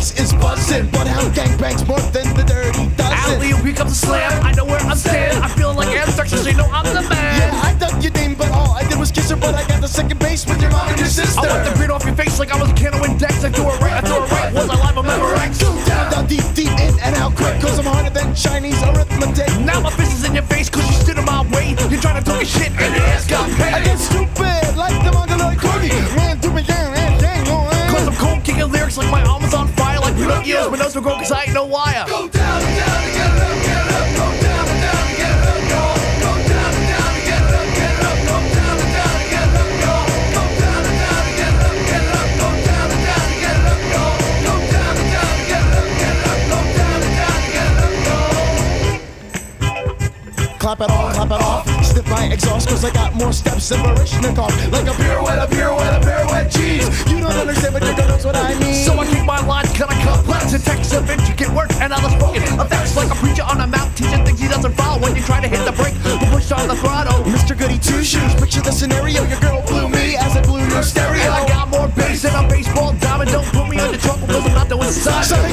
bass is buzzing. Bloodhound gangbangs more than the Dirty Dozen. Alley, here comes a slam. I know where I'm standing. I'm feeling like abstraction, so you know I'm the man. Yeah, I dug your name, but all I did was kiss her. But I got the second base with your mom and your sister. I wiped the grin off your face like I was a can of Windex. I threw it right, was I live on Memorex? Go down, down, deep, deep, in and out quick. Cause I'm harder than Chinese arithmetic. Now my fist is in your face cause you stood in my way. You're trying to talk a shit and your ass got paid. I get stupid like the Mongoloid corgi. Ran through me down and dang on. Cause I'm cold kicking lyrics like my arm is on fire. Like Pinocchio's, my nose will grow cause I ain't no wire. Go down and down and get it up, get it up. Go down and down and get it up, go. Go down and down and get it up, get it up. Go down and down and get it up, go. Go down and down and get it up, get it up. Go down and down and get it up, go. Go down and down and get it up, get it up. Go down and down and get it up, go. Clap it on, clap it off. Sniff my exhaust cause I got more steps than Baryshnikov. Like a pirouette, a pirouette, a pirouette, jeez. You don't understand but your girl knows what I mean. So I keep my lines kinda complex. It takes of intricate work and unspoken effects. Like a preacher on a mount teaching things he doesn't follow. When you try to hit the brake, but push on the throttle. Mr. Goody Two Shoes, picture the scenario. Your girl blew me as I blew your stereo. And I got more bass than a baseball diamond. Don't put me under trouble cause I'm not doing such. So